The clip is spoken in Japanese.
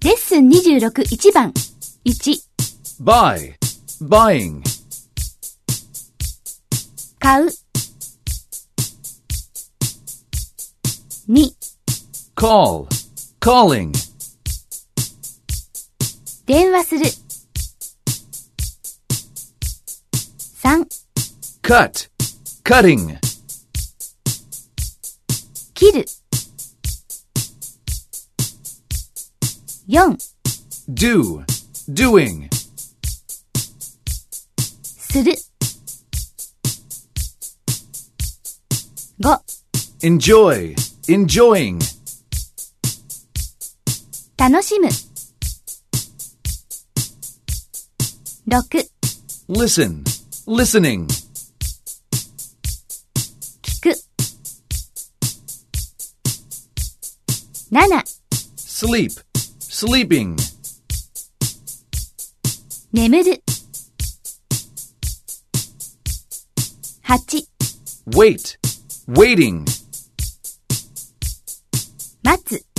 レッスン26、1番。1、 buy, buying. 買う。2、 Call, calling. 電話する。3、 Cut, cutting. 切る。4、 Do, doing. する。5、 Enjoy, enjoying. 楽しむ。6、 Listen, listening. 聞く。7、 Sleep, sleeping. 眠る。8、 Wait, waiting. 待つ。